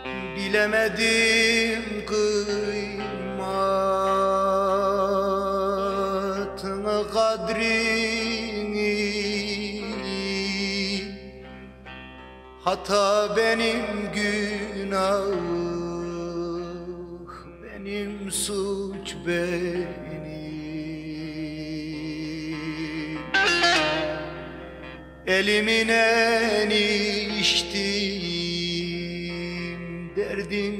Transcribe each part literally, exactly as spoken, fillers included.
Bilemedim kıymatını, kadrini. Hata benim, günah benim, suç benim. Elimin eni içtim derdin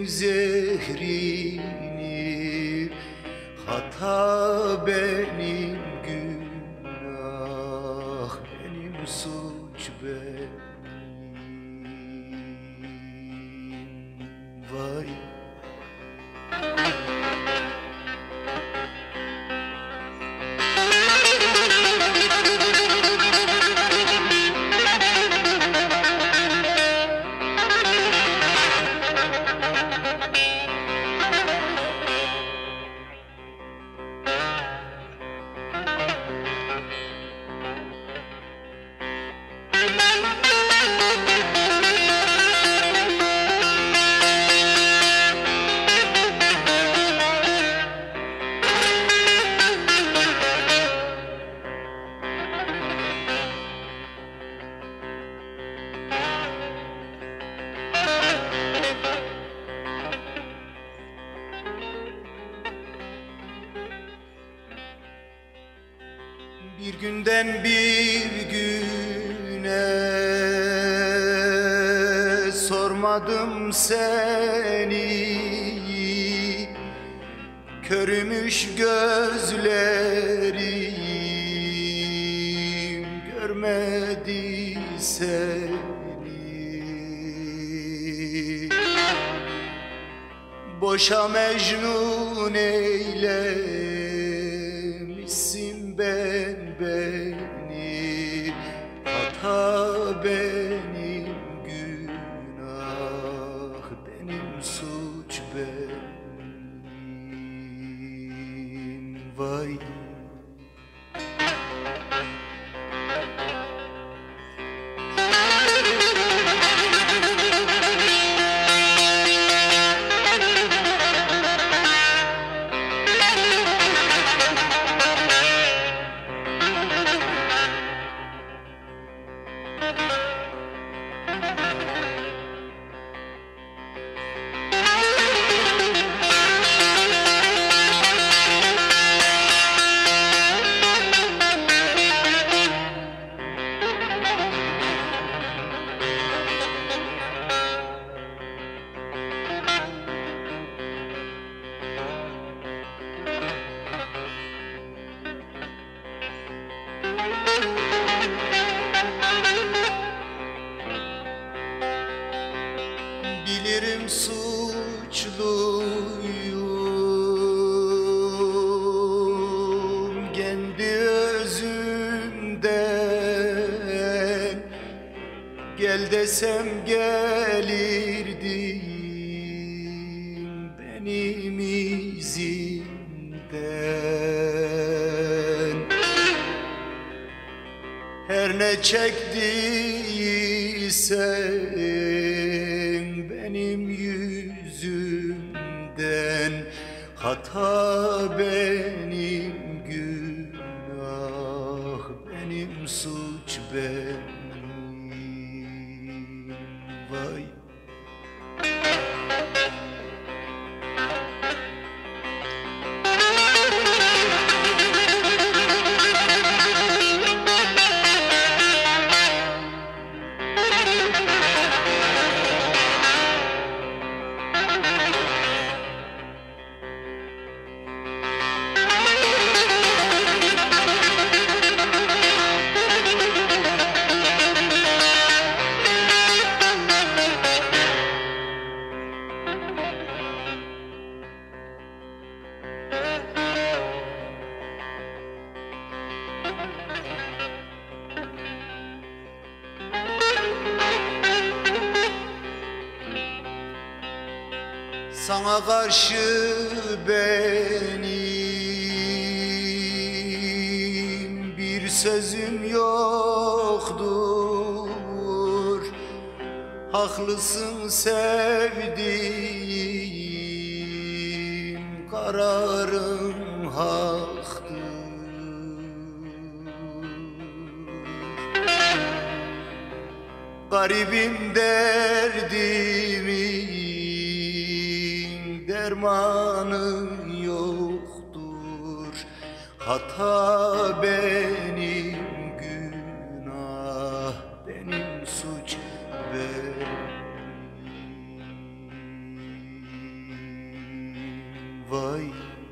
zehrini. Hata benim, günah benim, suç benim. Vay. Bir günden bir güne sormadım seni. Körümüş gözlerim görmedi seni. Boşa mecnun eylemişsin ben beni. Hata benim, günah benim, suç benim. Vay. Bilirim suçluyum kendi özümden. Gel desem gelirdim benim izimden. Her ne çektiysem benim yüzümden. Hata benim, günah benim, suç benim. Vay. Sana karşı benim bir sözüm yoktur. Haklısın sevdiğim, kararım haktır. Garibim derdimin dermanı yoktur. Hata benim, günah benim, suç benim. Vay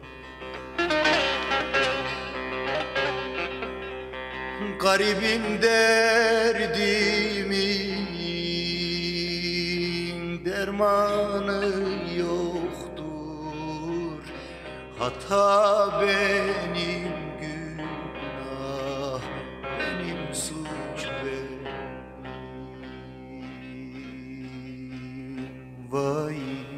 garibim derdimin dermanı yoktur. Hata benim, günah benim, suç benim. Vay